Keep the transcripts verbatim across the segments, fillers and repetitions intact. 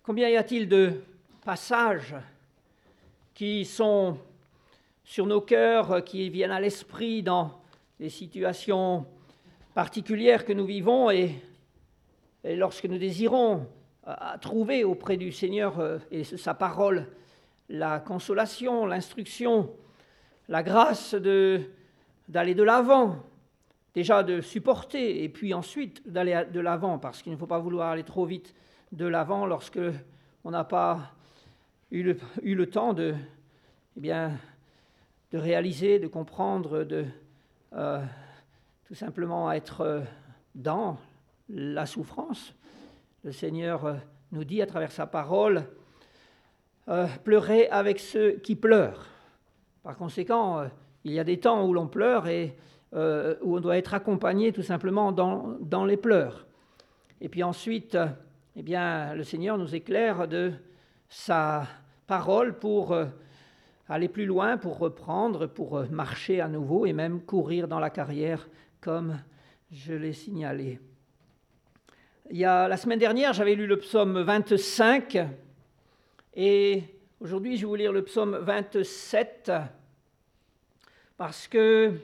Combien y a-t-il de passages qui sont sur nos cœurs, qui viennent à l'esprit dans les situations particulières que nous vivons et, et lorsque nous désirons à, à trouver auprès du Seigneur euh, et sa parole la consolation, l'instruction, la grâce de, d'aller de l'avant, déjà de supporter et puis ensuite d'aller de l'avant, parce qu'il ne faut pas vouloir aller trop vite de l'avant lorsque on n'a pas eu le, eu le temps de, eh bien, de réaliser, de comprendre, de euh, tout simplement être dans la souffrance. Le Seigneur nous dit à travers sa parole, euh, pleurez avec ceux qui pleurent. Par conséquent, euh, il y a des temps où l'on pleure et euh, où on doit être accompagné tout simplement dans, dans les pleurs. Et puis ensuite, euh, eh bien, le Seigneur nous éclaire de sa parole pour euh, aller plus loin, pour reprendre, pour euh, marcher à nouveau et même courir dans la carrière comme je l'ai signalé. Il y a, la semaine dernière, j'avais lu le psaume vingt-cinq et aujourd'hui, je vais vous lire le psaume vingt-sept parce que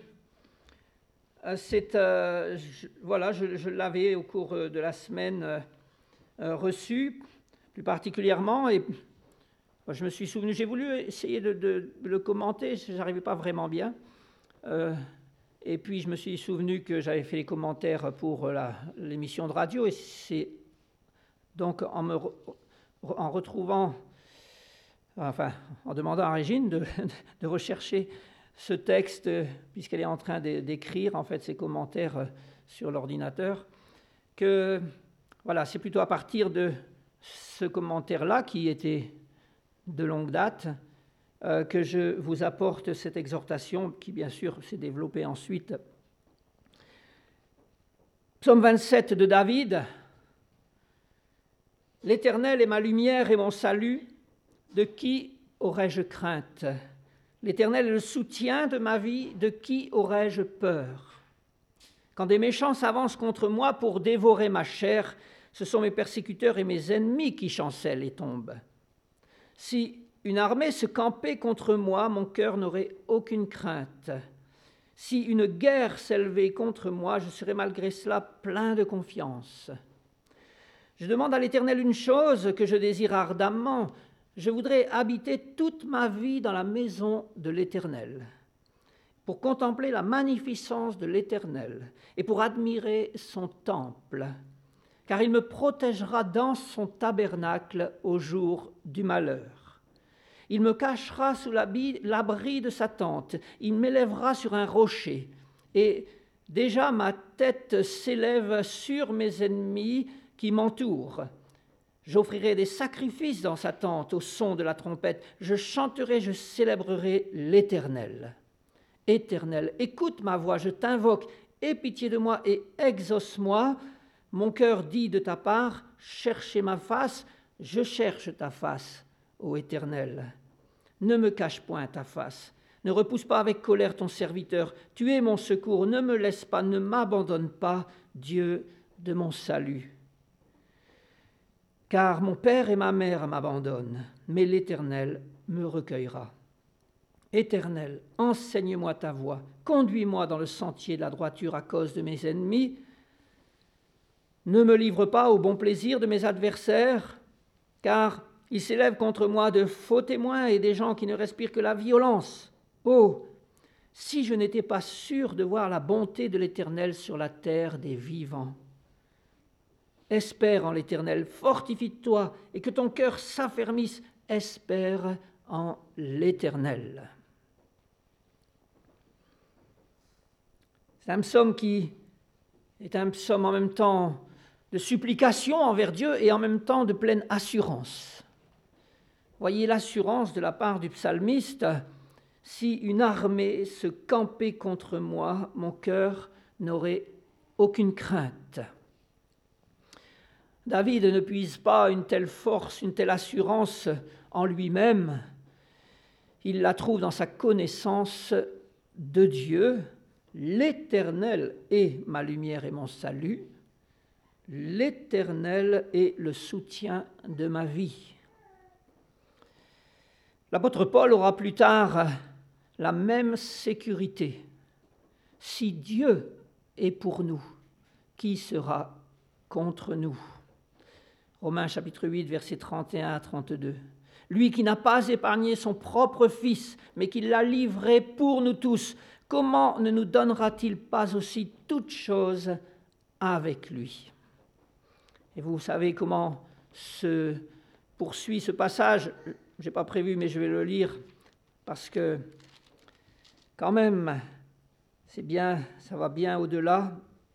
c'est, euh, je, voilà, je, je l'avais au cours de la semaine euh, reçu, plus particulièrement, et je me suis souvenu, j'ai voulu essayer de, de, de le commenter, je n'arrivais pas vraiment bien. Euh, et puis je me suis souvenu que j'avais fait les commentaires pour la, l'émission de radio, et c'est donc en me en retrouvant, enfin en demandant à Régine de, de rechercher ce texte, puisqu'elle est en train d'écrire en fait ses commentaires sur l'ordinateur, que voilà, c'est plutôt à partir de ce commentaire-là qui était de longue date, euh, que je vous apporte cette exhortation qui, bien sûr, s'est développée ensuite. Psaume vingt-sept de David. « L'Éternel est ma lumière et mon salut, de qui aurais-je crainte ? L'Éternel est le soutien de ma vie, de qui aurais-je peur ? Quand des méchants s'avancent contre moi pour dévorer ma chair, ce sont mes persécuteurs et mes ennemis qui chancellent et tombent. Si une armée se campait contre moi, mon cœur n'aurait aucune crainte. Si une guerre s'élevait contre moi, je serais malgré cela plein de confiance. Je demande à l'Éternel une chose que je désire ardemment. Je voudrais habiter toute ma vie dans la maison de l'Éternel, pour contempler la magnificence de l'Éternel et pour admirer son temple, car il me protégera dans son tabernacle au jour du malheur. Il me cachera sous l'abri de sa tente, il m'élèvera sur un rocher, et déjà ma tête s'élève sur mes ennemis qui m'entourent. J'offrirai des sacrifices dans sa tente au son de la trompette. Je chanterai, je célébrerai l'Éternel. Éternel, écoute ma voix, je t'invoque, aie pitié de moi et exauce-moi. Mon cœur dit de ta part, cherchez ma face, je cherche ta face, ô Éternel. Ne me cache point ta face, ne repousse pas avec colère ton serviteur. Tu es mon secours, ne me laisse pas, ne m'abandonne pas, Dieu de mon salut. Car mon père et ma mère m'abandonnent, mais l'Éternel me recueillera. Éternel, enseigne-moi ta voie, conduis-moi dans le sentier de la droiture à cause de mes ennemis. Ne me livre pas au bon plaisir de mes adversaires, car ils s'élèvent contre moi de faux témoins et des gens qui ne respirent que la violence. Oh, si je n'étais pas sûr de voir la bonté de l'Éternel sur la terre des vivants. Espère en l'Éternel, fortifie-toi et que ton cœur s'affermisse. Espère en l'Éternel. C'est un psaume qui est un psaume en même temps de supplication envers Dieu et en même temps de pleine assurance. Voyez l'assurance de la part du psalmiste. Si une armée se campait contre moi, mon cœur n'aurait aucune crainte. David ne puise pas une telle force, une telle assurance en lui-même. Il la trouve dans sa connaissance de Dieu. L'Éternel est ma lumière et mon salut. l'Éternel est le soutien de ma vie. L'apôtre Paul aura plus tard la même sécurité. Si Dieu est pour nous, qui sera contre nous? Romains chapitre huit, versets trente et un à trente-deux. Lui qui n'a pas épargné son propre Fils, mais qui l'a livré pour nous tous, comment ne nous donnera-t-il pas aussi toutes choses avec lui? Et vous savez comment se poursuit ce passage. Je n'ai pas prévu, mais je vais le lire, parce que quand même, c'est bien, ça va bien au-delà.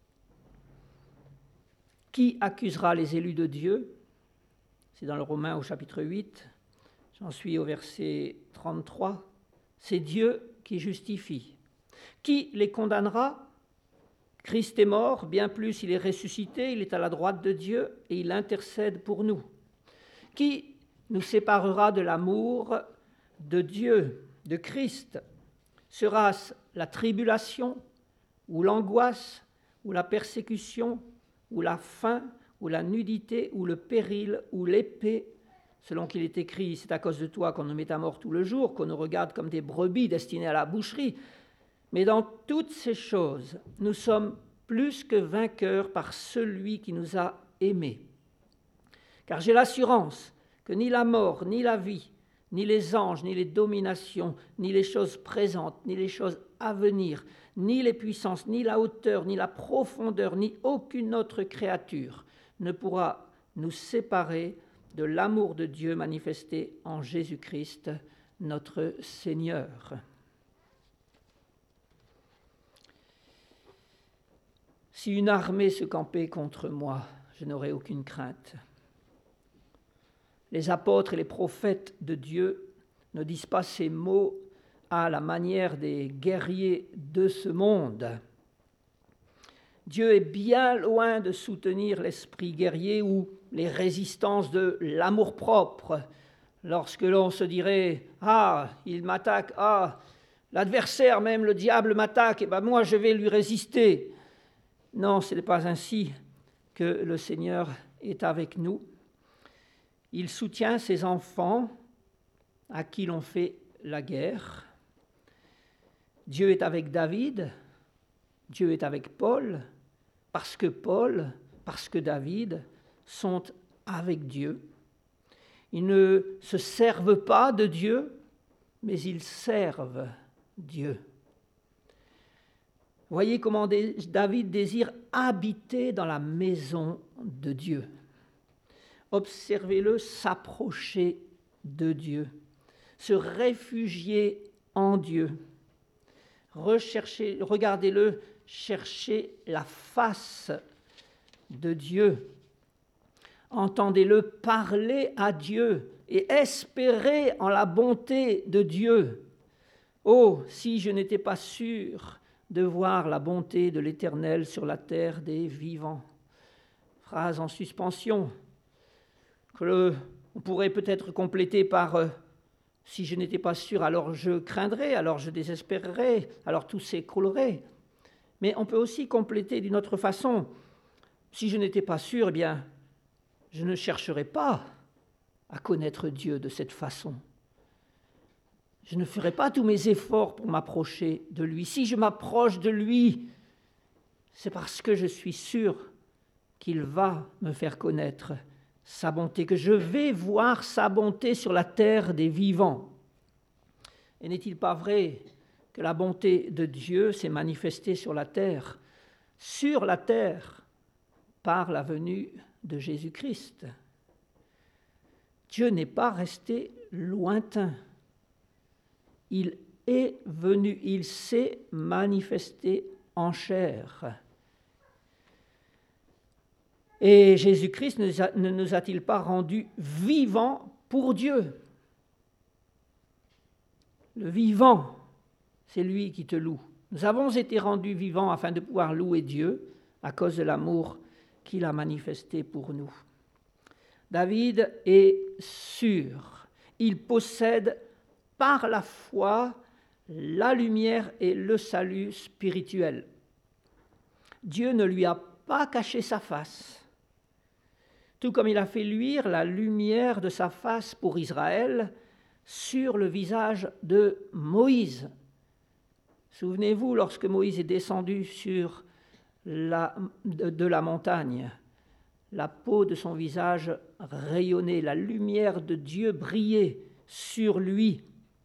Qui accusera les élus de Dieu? C'est dans le Romains au chapitre huit. J'en suis au verset trente-trois. C'est Dieu qui justifie. Qui les condamnera? Christ est mort, bien plus il est ressuscité, il est à la droite de Dieu et il intercède pour nous. Qui nous séparera de l'amour de Dieu, de Christ? Sera-ce la tribulation, ou l'angoisse, ou la persécution, ou la faim, ou la nudité, ou le péril, ou l'épée? Selon qu'il est écrit, c'est à cause de toi qu'on nous met à mort tout le jour, qu'on nous regarde comme des brebis destinées à la boucherie. Mais dans toutes ces choses, nous sommes plus que vainqueurs par celui qui nous a aimés. Car j'ai l'assurance que ni la mort, ni la vie, ni les anges, ni les dominations, ni les choses présentes, ni les choses à venir, ni les puissances, ni la hauteur, ni la profondeur, ni aucune autre créature ne pourra nous séparer de l'amour de Dieu manifesté en Jésus-Christ, notre Seigneur. Si une armée se campait contre moi, je n'aurais aucune crainte. Les apôtres et les prophètes de Dieu ne disent pas ces mots à la manière des guerriers de ce monde. Dieu est bien loin de soutenir l'esprit guerrier ou les résistances de l'amour-propre. Lorsque l'on se dirait « Ah, il m'attaque, ah, l'adversaire, même le diable m'attaque, et ben moi je vais lui résister ». Non, ce n'est pas ainsi que le Seigneur est avec nous. Il soutient ses enfants à qui l'on fait la guerre. Dieu est avec David, Dieu est avec Paul, parce que Paul, parce que David sont avec Dieu. Ils ne se servent pas de Dieu, mais ils servent Dieu. Voyez comment David désire habiter dans la maison de Dieu. Observez-le s'approcher de Dieu, se réfugier en Dieu. Recherchez, regardez-le chercher la face de Dieu. Entendez-le parler à Dieu et espérer en la bonté de Dieu. Oh, si je n'étais pas sûr de voir la bonté de l'Éternel sur la terre des vivants. Phrase en suspension que le, on pourrait peut-être compléter par euh, « si je n'étais pas sûr, alors je craindrais, alors je désespérerais, alors tout s'écroulerait ». Mais on peut aussi compléter d'une autre façon. Si je n'étais pas sûr, eh bien, je ne chercherais pas à connaître Dieu de cette façon. Je ne ferai pas tous mes efforts pour m'approcher de lui. Si je m'approche de lui, c'est parce que je suis sûr qu'il va me faire connaître sa bonté, que je vais voir sa bonté sur la terre des vivants. Et n'est-il pas vrai que la bonté de Dieu s'est manifestée sur la terre, sur la terre, par la venue de Jésus-Christ? Dieu n'est pas resté lointain. Il est venu, il s'est manifesté en chair. Et Jésus-Christ ne nous a-t-il pas rendus vivants pour Dieu? Le vivant, c'est lui qui te loue. Nous avons été rendus vivants afin de pouvoir louer Dieu à cause de l'amour qu'il a manifesté pour nous. David est sûr, il possède par la foi la lumière et le salut spirituel. Dieu ne lui a pas caché sa face. tout comme il a fait luire la lumière de sa face pour Israël sur le visage de Moïse. Souvenez-vous, lorsque Moïse est descendu sur la, de, de la montagne, la peau de son visage rayonnait, la lumière de Dieu brillait sur lui.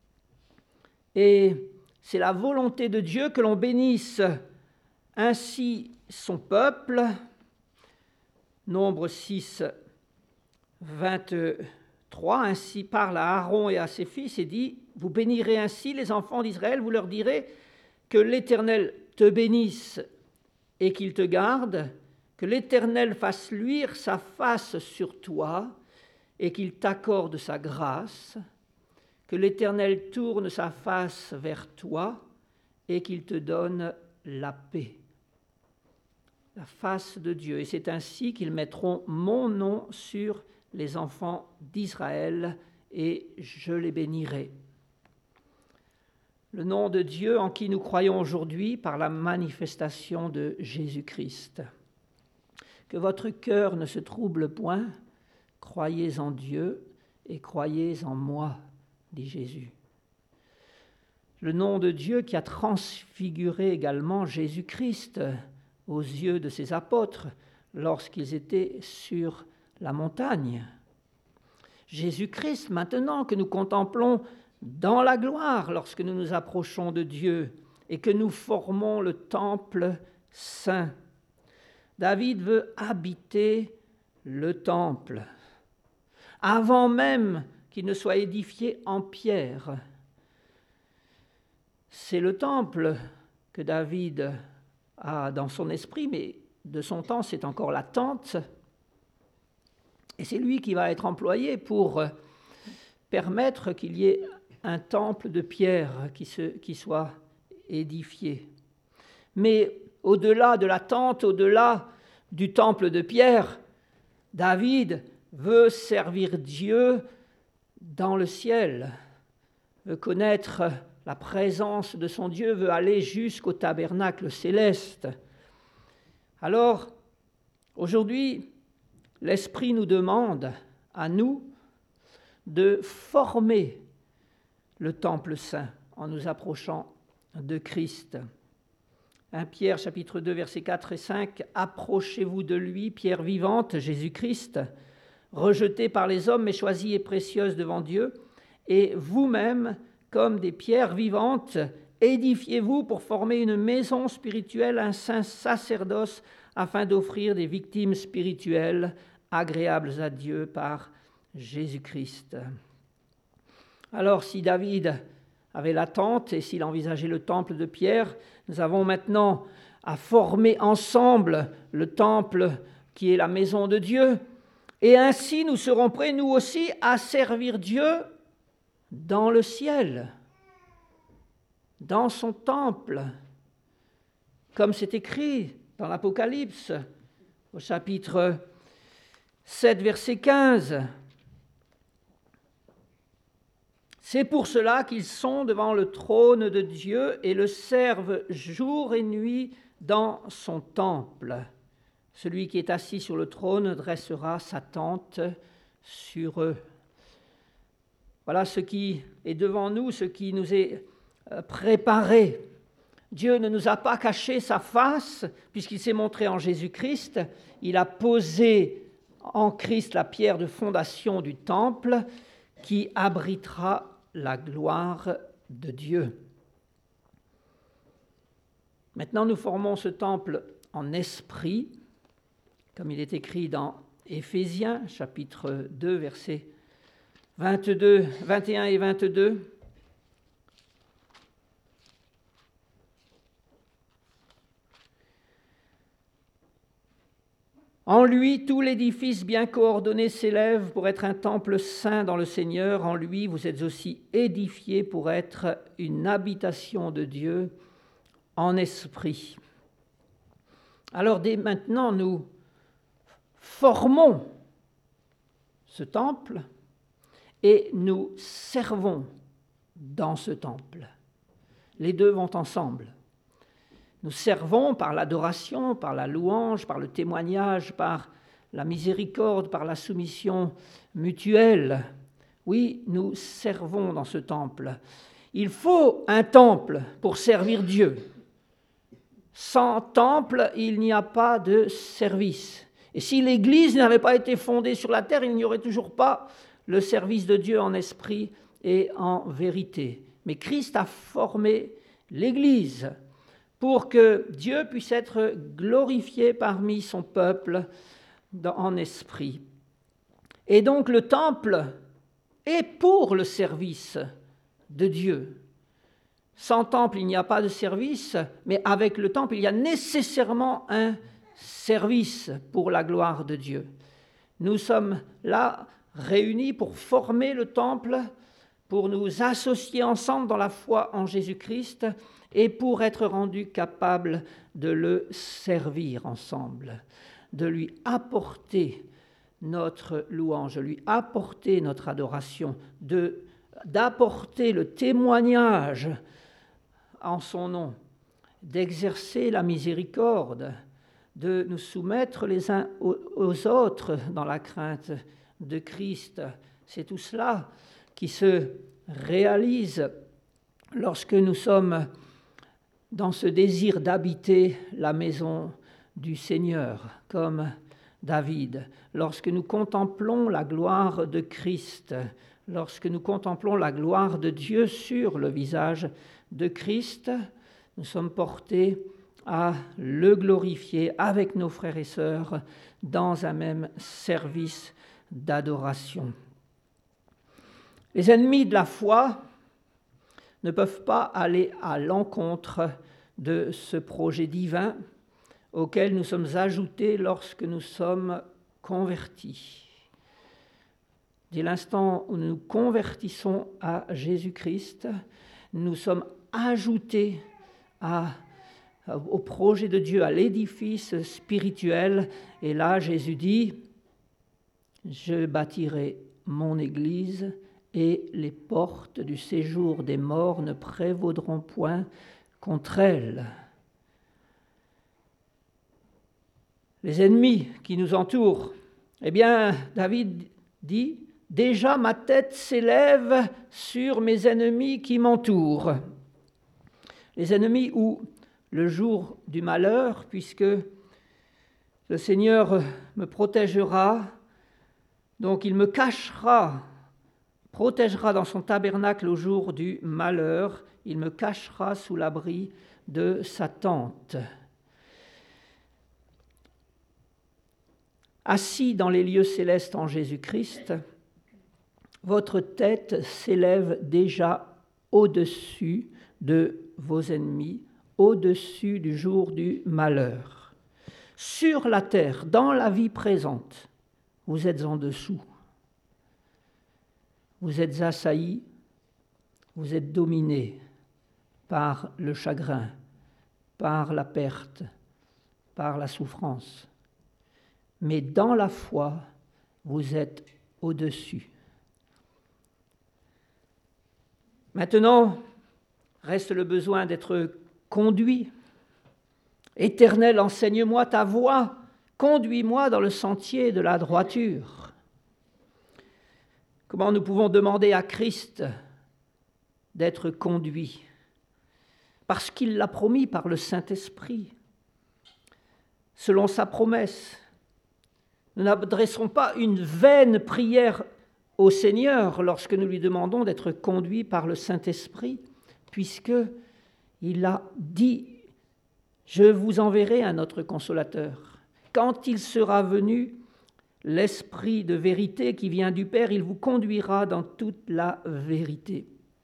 Et c'est la volonté de Dieu que l'on bénisse ainsi son peuple. Nombre six, vingt-trois, ainsi parle à Aaron et à ses fils et dit, « Vous bénirez ainsi les enfants d'Israël, vous leur direz que l'Éternel te bénisse et qu'il te garde, que l'Éternel fasse luire sa face sur toi et qu'il t'accorde sa grâce, que l'Éternel tourne sa face vers toi et qu'il te donne la paix. » La face de Dieu. Et c'est ainsi qu'ils mettront mon nom sur les enfants d'Israël et je les bénirai. Le nom de Dieu en qui nous croyons aujourd'hui par la manifestation de Jésus-Christ. Que votre cœur ne se trouble point, croyez en Dieu et croyez en moi, dit Jésus. Le nom de Dieu qui a transfiguré également Jésus-Christ aux yeux de ses apôtres lorsqu'ils étaient sur la montagne. Jésus-Christ, maintenant que nous contemplons dans la gloire lorsque nous nous approchons de Dieu et que nous formons le temple saint. David veut habiter le temple avant même qu'il ne soit édifié en pierre. C'est le temple que David a dans son esprit, mais de son temps, c'est encore la tente. Et c'est lui qui va être employé pour permettre qu'il y ait un temple de pierre qui, se, qui soit édifié. Mais au-delà de la tente, au-delà du temple de pierre, David veut servir Dieu dans le ciel, veut connaître la présence de son Dieu, veut aller jusqu'au tabernacle céleste. Alors, aujourd'hui, l'Esprit nous demande, à nous, de former le temple saint en nous approchant de Christ. premier Pierre chapitre deux, versets quatre et cinq, « Approchez-vous de lui, pierre vivante, Jésus-Christ, rejetée par les hommes mais choisie et précieuse devant Dieu, et vous-même, comme des pierres vivantes, édifiez-vous pour former une maison spirituelle, un saint sacerdoce, afin d'offrir des victimes spirituelles agréables à Dieu par Jésus-Christ. » Alors, si David avait la tente et s'il envisageait le temple de pierre, nous avons maintenant à former ensemble le temple qui est la maison de Dieu. Et ainsi, nous serons prêts, nous aussi, à servir Dieu dans le ciel, dans son temple, comme c'est écrit dans l'Apocalypse, au chapitre sept, verset quinze. C'est pour cela qu'ils sont devant le trône de Dieu et le servent jour et nuit dans son temple. Celui qui est assis sur le trône dressera sa tente sur eux. Voilà ce qui est devant nous, ce qui nous est préparé. Dieu ne nous a pas caché sa face, puisqu'il s'est montré en Jésus-Christ. Il a posé en Christ la pierre de fondation du temple qui abritera la gloire de Dieu. Maintenant, nous formons ce temple en esprit, comme il est écrit dans Éphésiens, chapitre deux, versets vingt-deux, vingt et un et vingt-deux. En lui, tout l'édifice bien coordonné s'élève pour être un temple saint dans le Seigneur. En lui, vous êtes aussi édifiés pour être une habitation de Dieu en esprit. Alors, dès maintenant, nous formons ce temple et nous servons dans ce temple. Les deux vont ensemble. Nous servons par l'adoration, par la louange, par le témoignage, par la miséricorde, par la soumission mutuelle. Oui, nous servons dans ce temple. Il faut un temple pour servir Dieu. Sans temple, il n'y a pas de service. Et si l'Église n'avait pas été fondée sur la terre, il n'y aurait toujours pas le service de Dieu en esprit et en vérité. Mais Christ a formé l'Église pour que Dieu puisse être glorifié parmi son peuple en esprit. Et donc le temple est pour le service de Dieu. Sans temple, il n'y a pas de service, mais avec le temple, il y a nécessairement un service pour la gloire de Dieu. Nous sommes là réunis pour former le temple, pour nous associer ensemble dans la foi en Jésus-Christ et pour être rendus capables de le servir ensemble, de lui apporter notre louange, de lui apporter notre adoration, de, d'apporter le témoignage en son nom, d'exercer la miséricorde, de nous soumettre les uns aux autres dans la crainte de Christ. C'est tout cela qui se réalise lorsque nous sommes dans ce désir d'habiter la maison du Seigneur, comme David, lorsque nous contemplons la gloire de Christ, lorsque nous contemplons la gloire de Dieu sur le visage de Christ, nous sommes portés à le glorifier avec nos frères et sœurs dans un même service d'adoration. Les ennemis de la foi ne peuvent pas aller à l'encontre de ce projet divin auquel nous sommes ajoutés lorsque nous sommes convertis. Dès l'instant où nous nous convertissons à Jésus-Christ, nous sommes ajoutés à, au projet de Dieu, à l'édifice spirituel. Et là, Jésus dit, « Je bâtirai mon Église et les portes du séjour des morts ne prévaudront point contre elle. » Les ennemis qui nous entourent, eh bien, David dit, « Déjà ma tête s'élève sur mes ennemis qui m'entourent. » Les ennemis ou le jour du malheur, puisque le Seigneur me protégera, donc il me cachera, protégera dans son tabernacle au jour du malheur, il me cachera sous l'abri de sa tente. Assis dans les lieux célestes en Jésus-Christ, votre tête s'élève déjà au-dessus de vos ennemis, au-dessus du jour du malheur. Sur la terre, dans la vie présente, vous êtes en dessous. Vous êtes assaillis, vous êtes dominés par le chagrin, par la perte, par la souffrance. Mais dans la foi, vous êtes au-dessus. Maintenant, reste le besoin d'être conduit. Éternel, enseigne-moi ta voie, conduis-moi dans le sentier de la droiture. Comment nous pouvons demander à Christ d'être conduit? Parce qu'il l'a promis par le Saint-Esprit, selon sa promesse. Nous n'adresserons pas une vaine prière au Seigneur lorsque nous lui demandons d'être conduits par le Saint-Esprit, puisqu'il a dit « Je vous enverrai un autre consolateur. Quand il sera venu, l'Esprit de vérité qui vient du Père, il vous conduira dans toute la vérité. »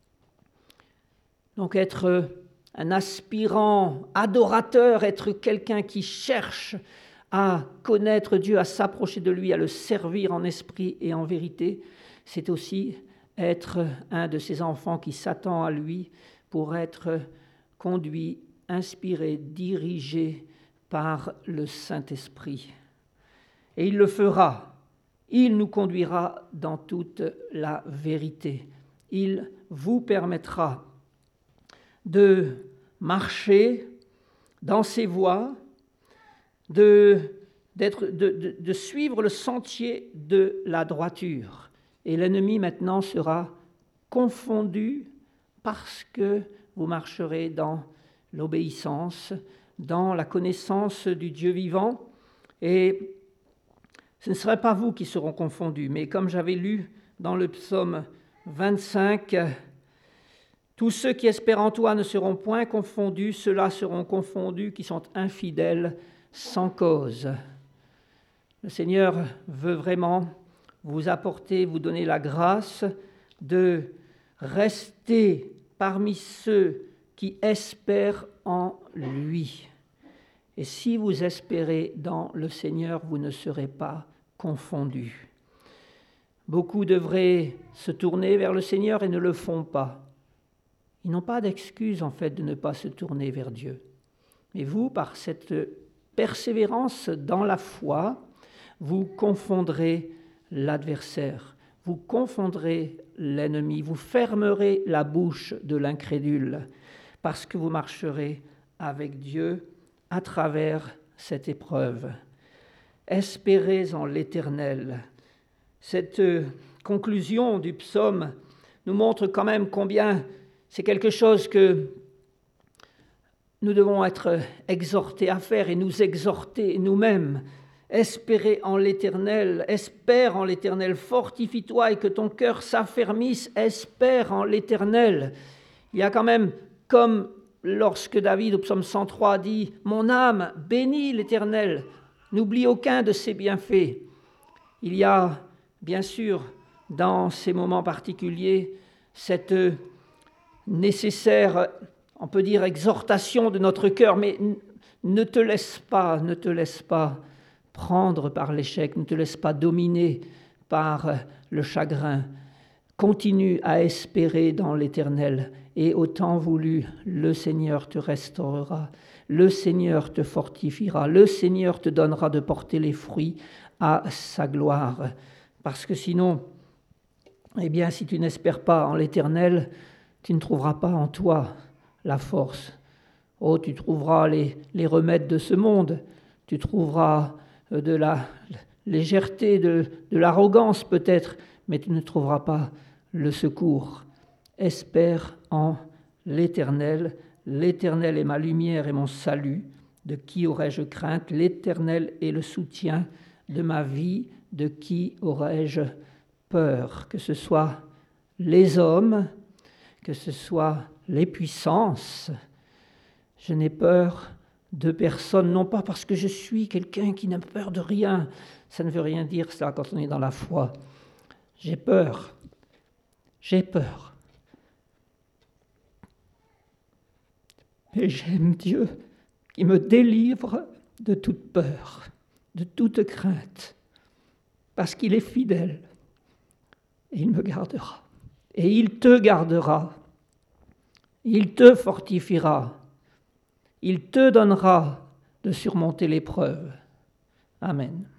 Donc être un aspirant, adorateur, être quelqu'un qui cherche à connaître Dieu, à s'approcher de lui, à le servir en esprit et en vérité, c'est aussi être un de ces enfants qui s'attend à lui pour être conduit, inspiré, dirigé par le Saint-Esprit. Et il le fera. Il nous conduira dans toute la vérité. Il vous permettra de marcher dans ses voies, de d'être, de, de, de suivre le sentier de la droiture. Et l'ennemi maintenant sera confondu parce que vous marcherez dans l'obéissance, dans la connaissance du Dieu vivant. Et ce ne serait pas vous qui seront confondus, mais comme j'avais lu dans le psaume vingt-cinq, tous ceux qui espèrent en toi ne seront point confondus, ceux-là seront confondus qui sont infidèles sans cause. Le Seigneur veut vraiment vous apporter, vous donner la grâce de rester parmi ceux qui espèrent en lui. Et si vous espérez dans le Seigneur, vous ne serez pas confondus. Beaucoup devraient se tourner vers le Seigneur et ne le font pas. Ils n'ont pas d'excuse en fait de ne pas se tourner vers Dieu. Mais vous, par cette persévérance dans la foi, vous confondrez l'adversaire, vous confondrez l'ennemi, vous fermerez la bouche de l'incrédule, parce que vous marcherez avec Dieu à travers cette épreuve. Espérez en l'Éternel. Cette conclusion du psaume nous montre quand même combien c'est quelque chose que nous devons être exhortés à faire et nous exhorter nous-mêmes. Espérez en l'Éternel, espère en l'Éternel, fortifie-toi et que ton cœur s'affermisse, espère en l'Éternel. Il y a quand même, comme lorsque David au psaume cent trois dit « Mon âme bénit l'Éternel, n'oublie aucun de ses bienfaits ». Il y a bien sûr dans ces moments particuliers cette nécessaire, on peut dire, exhortation de notre cœur, mais ne te laisse pas, ne te laisse pas prendre par l'échec, ne te laisse pas dominer par le chagrin. Continue à espérer dans l'Éternel et au temps voulu, le Seigneur te restaurera, le Seigneur te fortifiera, le Seigneur te donnera de porter les fruits à sa gloire. Parce que sinon, eh bien, si tu n'espères pas en l'Éternel, tu ne trouveras pas en toi la force. Oh, tu trouveras les, les remèdes de ce monde, tu trouveras de la légèreté, de, de l'arrogance peut-être, mais tu ne trouveras pas le secours. Espère en l'Éternel. L'Éternel est ma lumière et mon salut. De qui aurais-je crainte? L'Éternel est le soutien de ma vie. De qui aurais-je peur? Que ce soit les hommes, que ce soit les puissances. Je n'ai peur de personne, non pas parce que je suis quelqu'un qui n'a peur de rien. Ça ne veut rien dire ça quand on est dans la foi. J'ai peur. J'ai peur. Mais j'aime Dieu qui me délivre de toute peur, de toute crainte, parce qu'il est fidèle. Et il me gardera. Et il te gardera. Il te fortifiera. Il te donnera de surmonter l'épreuve. Amen.